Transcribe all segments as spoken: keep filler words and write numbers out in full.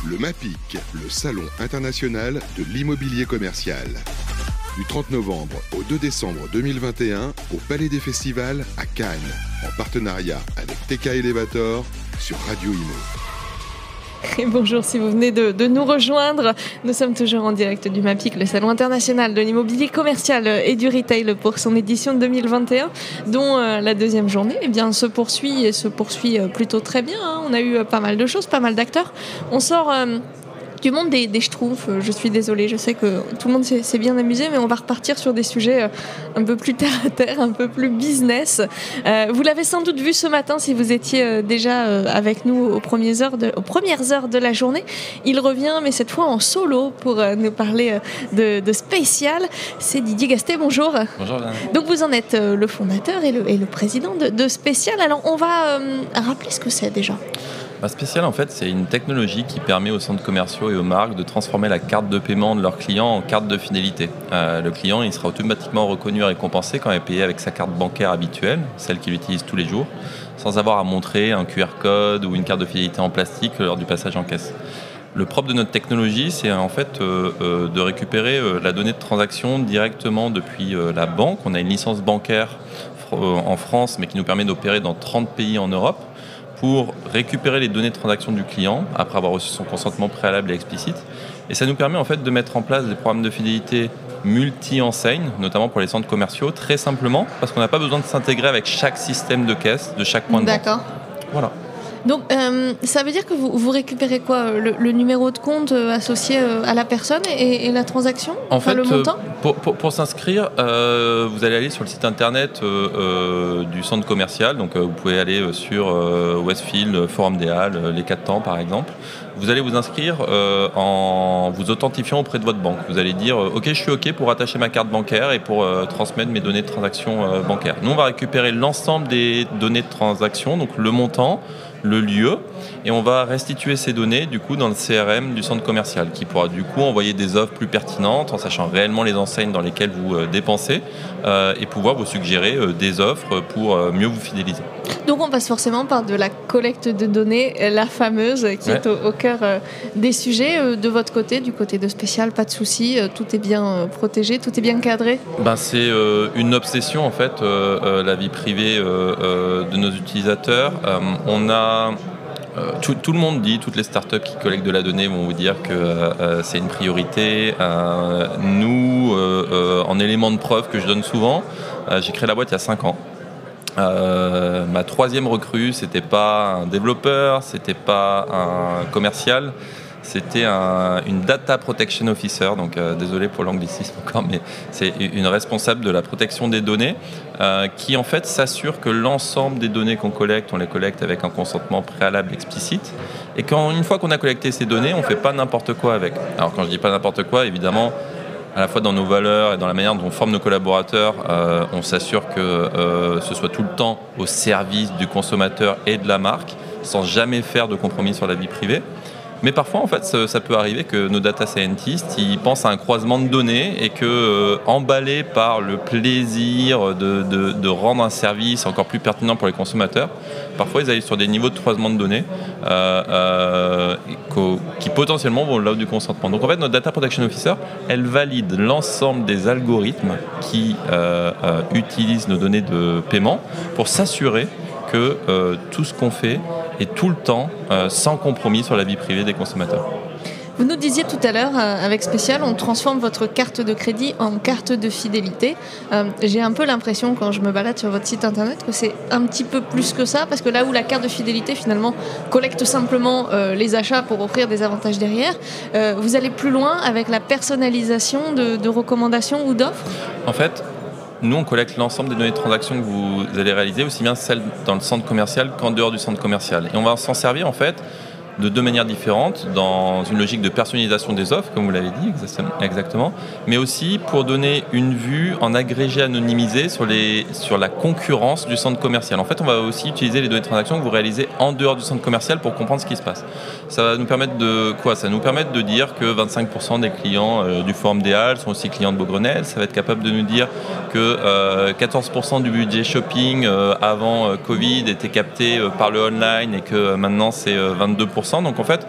Le MAPIC, le Salon international de l'immobilier commercial. Du trente novembre au deux décembre deux mille vingt et un au Palais des Festivals à Cannes, en partenariat avec T K Elevator sur Radio Imo. Et bonjour si vous venez de, de nous rejoindre. Nous sommes toujours en direct du MAPIC, le Salon international de l'immobilier commercial et du retail pour son édition deux mille vingt et un, dont euh, la deuxième journée eh bien, se poursuit et se poursuit plutôt très bien. Hein. On a eu pas mal de choses, pas mal d'acteurs. On sort... Euh, du monde des, des schtroumpfs, je suis désolée, je sais que tout le monde s'est, s'est bien amusé, mais on va repartir sur des sujets un peu plus terre à terre, un peu plus business. Euh, vous l'avez sans doute vu ce matin si vous étiez déjà avec nous aux premières heures de, aux premières heures de la journée. Il revient, mais cette fois en solo, pour nous parler de, de spécial. C'est Didier Gastet, bonjour. Bonjour. Donc vous en êtes le fondateur et le, et le président de, de Spécial. Alors on va euh, rappeler ce que c'est déjà. Bah, Spécial, en fait, c'est une technologie qui permet aux centres commerciaux et aux marques de transformer la carte de paiement de leurs clients en carte de fidélité. Euh, le client, il sera automatiquement reconnu et récompensé quand il est payé avec sa carte bancaire habituelle, celle qu'il utilise tous les jours, sans avoir à montrer un Q R code ou une carte de fidélité en plastique lors du passage en caisse. Le propre de notre technologie, c'est en fait euh, euh, de récupérer euh, la donnée de transaction directement depuis euh, la banque. On a une licence bancaire euh, en France, mais qui nous permet d'opérer dans trente pays en Europe, pour récupérer les données de transaction du client après avoir reçu son consentement préalable et explicite. Et ça nous permet en fait de mettre en place des programmes de fidélité multi-enseignes, notamment pour les centres commerciaux, très simplement, parce qu'on n'a pas besoin de s'intégrer avec chaque système de caisse de chaque point de vente. D'accord. Voilà. Donc, euh, ça veut dire que vous, vous récupérez quoi le, le numéro de compte associé à la personne et, et la transaction, en enfin, fait, le montant pour, pour, pour s'inscrire, euh, vous allez aller sur le site internet euh, euh, du centre commercial. Donc, euh, vous pouvez aller sur euh, Westfield, Forum des Halles, les quatre temps par exemple. Vous allez vous inscrire euh, en vous authentifiant auprès de votre banque. Vous allez dire euh, « Ok, je suis OK pour attacher ma carte bancaire et pour euh, transmettre mes données de transaction euh, bancaire. » Nous, on va récupérer l'ensemble des données de transaction, donc le montant, le lieu, et on va restituer ces données du coup dans le C R M du centre commercial qui pourra du coup envoyer des offres plus pertinentes en sachant réellement les enseignes dans lesquelles vous euh, dépensez euh, et pouvoir vous suggérer euh, des offres pour euh, mieux vous fidéliser. Donc on passe forcément par de la collecte de données, la fameuse, qui ouais. est au, au cœur euh, des sujets. Euh, de votre côté, du côté de Spécial, pas de souci, euh, tout est bien euh, protégé, tout est bien cadré. Ben, c'est euh, une obsession en fait, euh, euh, la vie privée euh, euh, de nos utilisateurs. Euh, on a Euh, tout, tout le monde dit, toutes les startups qui collectent de la donnée vont vous dire que euh, c'est une priorité. Euh, nous, euh, euh, en élément de preuve que je donne souvent, euh, j'ai créé la boîte il y a cinq ans. Euh, ma troisième recrue, c'était pas un développeur, c'était pas un commercial, c'était un, une data protection officer, donc euh, désolé pour l'anglicisme encore, mais c'est une responsable de la protection des données euh, qui en fait s'assure que l'ensemble des données qu'on collecte, on les collecte avec un consentement préalable explicite, et quand une fois qu'on a collecté ces données, on fait pas n'importe quoi avec. Alors quand je dis pas n'importe quoi, évidemment, à la fois dans nos valeurs et dans la manière dont on forme nos collaborateurs, euh, on s'assure que euh, ce soit tout le temps au service du consommateur et de la marque, sans jamais faire de compromis sur la vie privée. Mais parfois, en fait, ça, ça peut arriver que nos data scientists, ils pensent à un croisement de données et que, euh, emballés par le plaisir de, de, de rendre un service encore plus pertinent pour les consommateurs, parfois ils arrivent sur des niveaux de croisement de données euh, euh, qui potentiellement vont là du consentement. Donc en fait, notre data protection officer, elle valide l'ensemble des algorithmes qui euh, euh, utilisent nos données de paiement pour s'assurer que euh, tout ce qu'on fait est tout le temps euh, sans compromis sur la vie privée des consommateurs. Vous nous disiez tout à l'heure, euh, avec Spécial, on transforme votre carte de crédit en carte de fidélité. Euh, j'ai un peu l'impression, quand je me balade sur votre site internet, que c'est un petit peu plus que ça, parce que là où la carte de fidélité, finalement, collecte simplement euh, les achats pour offrir des avantages derrière, euh, vous allez plus loin avec la personnalisation de, de recommandations ou d'offres ? En fait, nous, on collecte l'ensemble des données de transaction que vous allez réaliser, aussi bien celles dans le centre commercial qu'en dehors du centre commercial. Et on va s'en servir, en fait, de deux manières différentes, dans une logique de personnalisation des offres, comme vous l'avez dit exactement, mais aussi pour donner une vue en agrégé anonymisé sur, les, sur la concurrence du centre commercial. En fait, on va aussi utiliser les données de transaction que vous réalisez en dehors du centre commercial pour comprendre ce qui se passe. Ça va nous permettre de quoi ? Ça va nous permettre de dire que vingt-cinq pour cent des clients euh, du Forum des Halles sont aussi clients de Beaugrenelle. Ça va être capable de nous dire que euh, quatorze pour cent du budget shopping euh, avant euh, Covid était capté euh, par le online et que euh, maintenant c'est euh, vingt-deux pour cent. Donc en fait,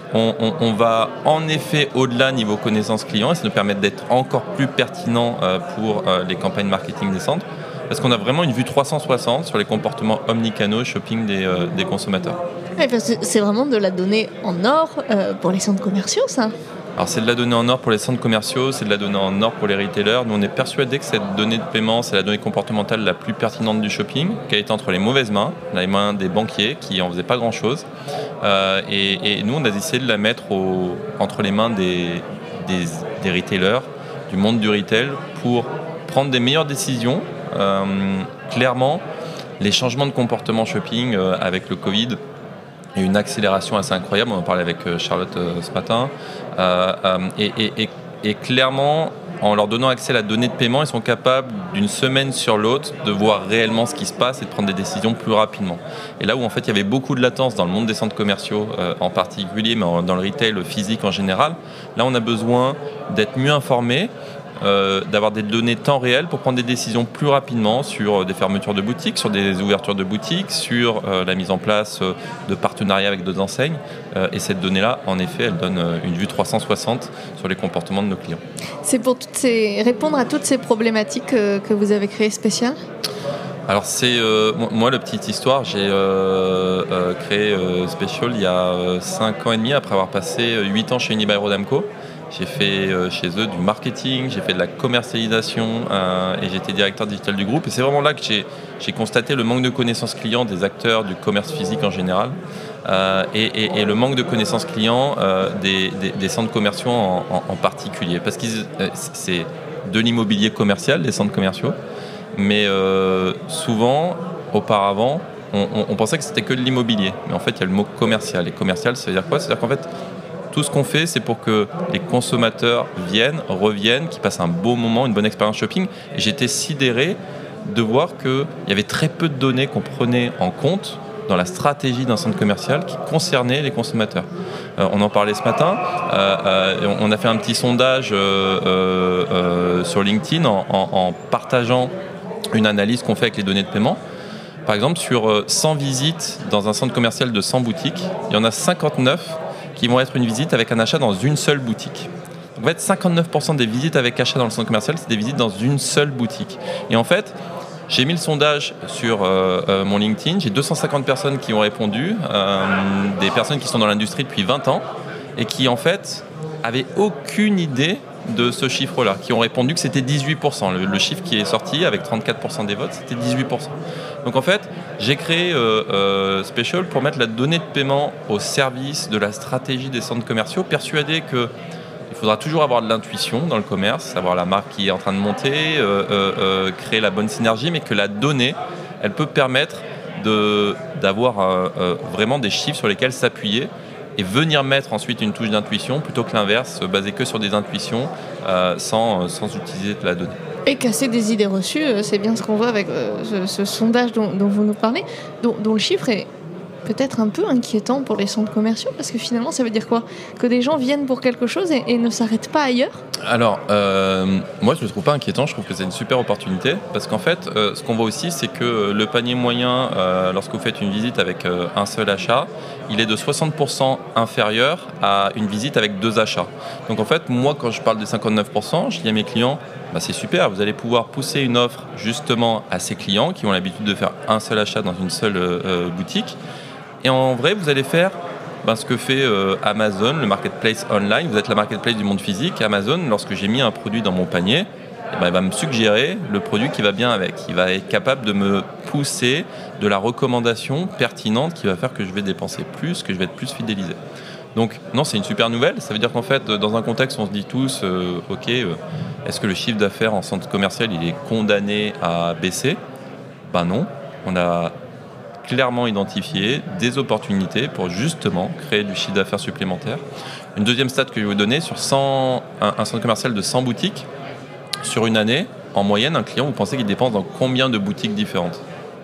on, on, on va en effet au-delà niveau connaissance client et ça nous permet d'être encore plus pertinent euh, pour euh, les campagnes marketing des centres parce qu'on a vraiment une vue trois cent soixante sur les comportements omnicanaux shopping des, euh, des consommateurs. Ouais, parce que c'est vraiment de la donnée en or euh, pour les centres commerciaux, ça. Alors c'est de la donnée en or pour les centres commerciaux, c'est de la donnée en or pour les retailers. Nous on est persuadés que cette donnée de paiement, c'est la donnée comportementale la plus pertinente du shopping, qu'elle est entre les mauvaises mains, les mains des banquiers qui en faisaient pas grand chose. Euh, et, et nous on a essayé de la mettre au, entre les mains des, des, des retailers, du monde du retail, pour prendre des meilleures décisions. Euh, clairement, les changements de comportement shopping euh, avec le Covid, il y a eu une accélération assez incroyable, on en parlait avec Charlotte euh, ce matin, euh, euh, et, et, et, et clairement, en leur donnant accès à la donnée de paiement, ils sont capables d'une semaine sur l'autre de voir réellement ce qui se passe et de prendre des décisions plus rapidement. Et là où en fait il y avait beaucoup de latence dans le monde des centres commerciaux euh, en particulier, mais en, dans le retail physique en général, là on a besoin d'être mieux informés, Euh, d'avoir des données temps réel pour prendre des décisions plus rapidement sur des fermetures de boutiques, sur des ouvertures de boutiques, sur euh, la mise en place euh, de partenariats avec d'autres enseignes. Euh, et cette donnée-là, en effet, elle donne euh, une vue trois cent soixante sur les comportements de nos clients. C'est pour toutes ces... répondre à toutes ces problématiques euh, que vous avez créées Special ? Alors c'est euh, moi la petite histoire, j'ai euh, euh, créé euh, Special il y a cinq ans et demi après avoir passé huit ans chez Unibail-Rodamco. J'ai fait euh, chez eux du marketing, j'ai fait de la commercialisation euh, et j'étais directeur digital du groupe. Et c'est vraiment là que j'ai, j'ai constaté le manque de connaissances clients des acteurs du commerce physique en général euh, et, et, et le manque de connaissances clients euh, des, des, des centres commerciaux en, en, en particulier. Parce que euh, c'est de l'immobilier commercial, les centres commerciaux. Mais euh, souvent, auparavant, on, on, on pensait que c'était que de l'immobilier. Mais en fait, il y a le mot commercial. Et commercial, ça veut dire quoi ? C'est-à-dire qu'en fait, tout ce qu'on fait, c'est pour que les consommateurs viennent, reviennent, qu'ils passent un beau moment, une bonne expérience shopping. Et j'étais sidéré de voir qu'il y avait très peu de données qu'on prenait en compte dans la stratégie d'un centre commercial qui concernait les consommateurs. Euh, on en parlait ce matin. Euh, euh, on a fait un petit sondage euh, euh, euh, sur LinkedIn en, en, en partageant une analyse qu'on fait avec les données de paiement. Par exemple, sur cent visites dans un centre commercial de cent boutiques, il y en a cinquante-neuf qui vont être une visite avec un achat dans une seule boutique. Donc, en fait, cinquante-neuf pour cent des visites avec achat dans le centre commercial, c'est des visites dans une seule boutique. Et en fait, j'ai mis le sondage sur euh, euh, mon LinkedIn, j'ai deux cent cinquante personnes qui ont répondu, euh, des personnes qui sont dans l'industrie depuis vingt ans et qui, en fait, avaient aucune idée de ce chiffre-là, qui ont répondu que c'était dix-huit pour cent. Le, le chiffre qui est sorti avec trente-quatre pour cent des votes, c'était dix-huit pour cent. Donc en fait, j'ai créé euh, euh, Special pour mettre la donnée de paiement au service de la stratégie des centres commerciaux, persuadé que il faudra toujours avoir de l'intuition dans le commerce, savoir la marque qui est en train de monter, euh, euh, euh, créer la bonne synergie, mais que la donnée, elle peut permettre de, d'avoir euh, euh, vraiment des chiffres sur lesquels s'appuyer et venir mettre ensuite une touche d'intuition plutôt que l'inverse, se baser que sur des intuitions euh, sans, sans utiliser de la donnée. Et casser des idées reçues, c'est bien ce qu'on voit avec euh, ce, ce sondage dont, dont vous nous parlez, dont, dont le chiffre est peut-être un peu inquiétant pour les centres commerciaux, parce que finalement, ça veut dire quoi ? Que des gens viennent pour quelque chose et, et ne s'arrêtent pas ailleurs ? Alors, euh, moi, je ne le trouve pas inquiétant, je trouve que c'est une super opportunité, parce qu'en fait, euh, ce qu'on voit aussi, c'est que le panier moyen, euh, lorsque vous faites une visite avec euh, un seul achat, il est de soixante pour cent inférieur à une visite avec deux achats. Donc en fait, moi, quand je parle des cinquante-neuf pour cent, je dis à mes clients, bah, c'est super, vous allez pouvoir pousser une offre justement à ces clients qui ont l'habitude de faire un seul achat dans une seule euh, boutique. Et en vrai, vous allez faire ben, ce que fait euh, Amazon, le marketplace online. Vous êtes la marketplace du monde physique. Amazon, lorsque j'ai mis un produit dans mon panier, eh ben, il va me suggérer le produit qui va bien avec. Il va être capable de me pousser de la recommandation pertinente qui va faire que je vais dépenser plus, que je vais être plus fidélisé. Donc non, c'est une super nouvelle. Ça veut dire qu'en fait, dans un contexte où on se dit tous, euh, ok, euh, est-ce que le chiffre d'affaires en centre commercial, il est condamné à baisser ? Ben non, on a clairement identifié des opportunités pour justement créer du chiffre d'affaires supplémentaire. Une deuxième stat que je vais vous donner, sur cent, un, un centre commercial de cent boutiques, sur une année, en moyenne, un client, vous pensez qu'il dépense dans combien de boutiques différentes ?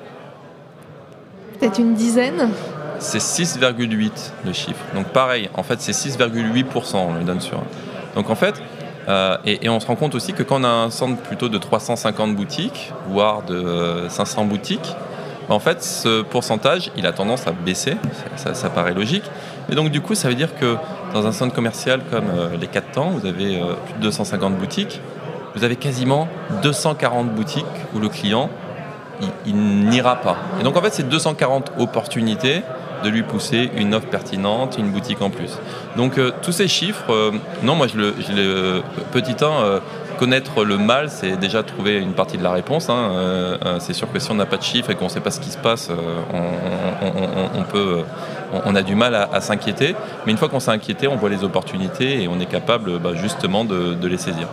Peut-être une dizaine ? C'est six virgule huit le chiffre. Donc pareil, en fait, c'est six virgule huit pour cent, on le donne sur un. Donc en fait, euh, et, et on se rend compte aussi que quand on a un centre plutôt de trois cent cinquante boutiques, voire de euh, cinq cents boutiques, en fait, ce pourcentage, il a tendance à baisser, ça, ça, ça paraît logique, Et donc du coup, ça veut dire que dans un centre commercial comme euh, les quatre temps, vous avez euh, plus de deux cent cinquante boutiques, vous avez quasiment deux cent quarante boutiques où le client, il, il n'ira pas. Et donc en fait, c'est deux cent quarante opportunités de lui pousser une offre pertinente, une boutique en plus. Donc euh, tous ces chiffres, euh, non, moi je le, je le petit un, euh, connaître le mal, c'est déjà trouver une partie de la réponse. Hein. Euh, euh, c'est sûr que si on n'a pas de chiffres et qu'on ne sait pas ce qui se passe, euh, on, on, on, on peut, on, on a du mal à, à s'inquiéter. Mais une fois qu'on s'est inquiété, on voit les opportunités et on est capable bah, justement de, de les saisir.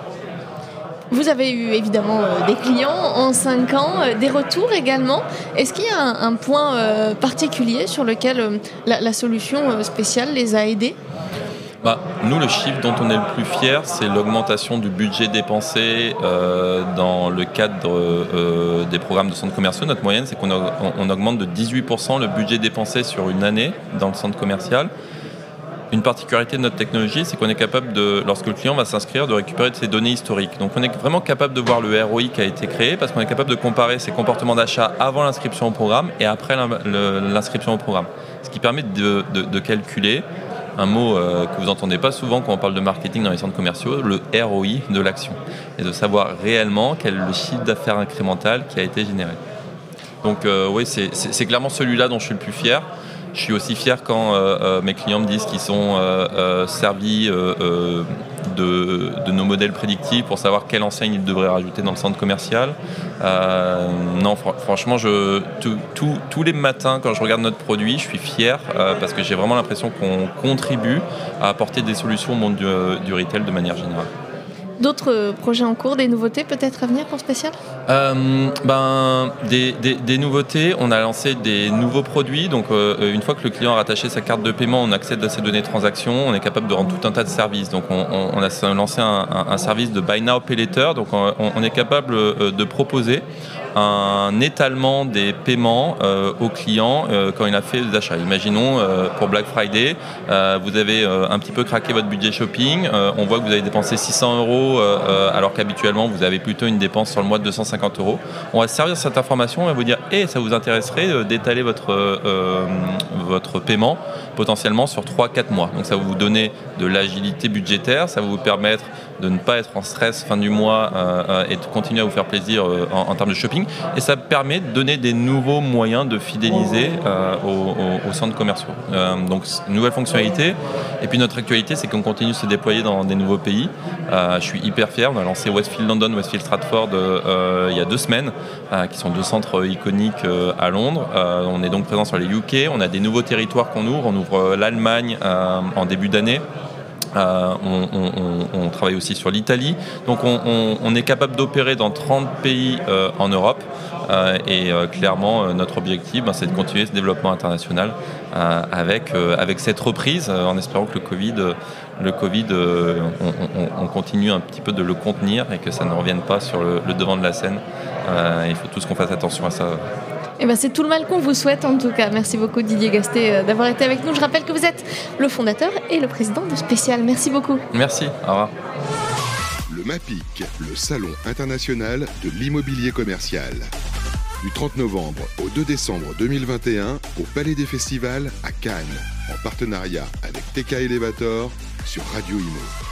Vous avez eu évidemment euh, des clients en cinq ans, euh, des retours également. Est-ce qu'il y a un, un point euh, particulier sur lequel euh, la, la solution euh, spéciale les a aidés ? Bah, nous, le chiffre dont on est le plus fier, c'est l'augmentation du budget dépensé euh, dans le cadre euh, des programmes de centres commerciaux. Notre moyenne, c'est qu'on a, on augmente de dix-huit pour cent le budget dépensé sur une année dans le centre commercial. Une particularité de notre technologie, c'est qu'on est capable de, lorsque le client va s'inscrire, de récupérer de ses données historiques. Donc on est vraiment capable de voir le R O I qui a été créé parce qu'on est capable de comparer ses comportements d'achat avant l'inscription au programme et après l'inscription au programme. Ce qui permet de, de, de calculer un mot euh, que vous n'entendez pas souvent quand on parle de marketing dans les centres commerciaux, le R O I de l'action. Et de savoir réellement quel est le chiffre d'affaires incrémental qui a été généré. Donc euh, oui, c'est, c'est, c'est clairement celui-là dont je suis le plus fier. Je suis aussi fier quand euh, euh, mes clients me disent qu'ils sont euh, euh, servis euh, euh, de, de nos modèles prédictifs pour savoir quelle enseigne ils devraient rajouter dans le centre commercial. Euh, non, fr- franchement, je, tout, tout, tous les matins, quand je regarde notre produit, je suis fier euh, parce que j'ai vraiment l'impression qu'on contribue à apporter des solutions au monde du, du retail de manière générale. D'autres projets en cours, des nouveautés peut-être à venir pour Spécial ? euh, ben, des, des, des nouveautés, on a lancé des nouveaux produits. Donc, euh, une fois que le client a rattaché sa carte de paiement, on accède à ses données de transaction, on est capable de rendre tout un tas de services. Donc, on, on, on a lancé un, un, un service de Buy Now Pay Later. Donc, on, on est capable de proposer un étalement des paiements euh, au client euh, quand il a fait des achats. Imaginons euh, pour Black Friday, euh, vous avez euh, un petit peu craqué votre budget shopping, euh, on voit que vous avez dépensé six cents euros euh, alors qu'habituellement vous avez plutôt une dépense sur le mois de deux cent cinquante euros. On va se servir de cette information et on va vous dire hey, ça vous intéresserait euh, d'étaler votre, euh, votre paiement potentiellement sur trois à quatre mois. Donc ça va vous donner de l'agilité budgétaire, ça va vous permettre de ne pas être en stress fin du mois euh, et de continuer à vous faire plaisir euh, en, en termes de shopping. Et ça permet de donner des nouveaux moyens de fidéliser euh, aux, aux, aux centres commerciaux. Euh, donc, une nouvelle fonctionnalité. Et puis, notre actualité, c'est qu'on continue de se déployer dans des nouveaux pays. Euh, je suis hyper fier. On a lancé Westfield London, Westfield Stratford euh, il y a deux semaines, euh, qui sont deux centres iconiques euh, à Londres. Euh, on est donc présent sur les U K. On a des nouveaux territoires qu'on ouvre. On ouvre l'Allemagne euh, en début d'année. Euh, on, on, on travaille aussi sur l'Italie, donc on, on, on est capable d'opérer dans trente pays euh, en Europe euh, et euh, clairement euh, notre objectif ben, c'est de continuer ce développement international euh, avec, euh, avec cette reprise euh, en espérant que le Covid, le COVID euh, on, on, on continue un petit peu de le contenir et que ça ne revienne pas sur le, le devant de la scène. Euh, il faut tous qu'on fasse attention à ça. Eh ben, c'est tout le mal qu'on vous souhaite en tout cas. Merci beaucoup Didier Gasté d'avoir été avec nous. Je rappelle que vous êtes le fondateur et le président de Spécial. Merci beaucoup. Merci, au revoir. Le MAPIC, le salon international de l'immobilier commercial. Du trente novembre au deux décembre deux mille vingt et un au Palais des Festivals à Cannes, en partenariat avec T K Elevator sur Radio Imo.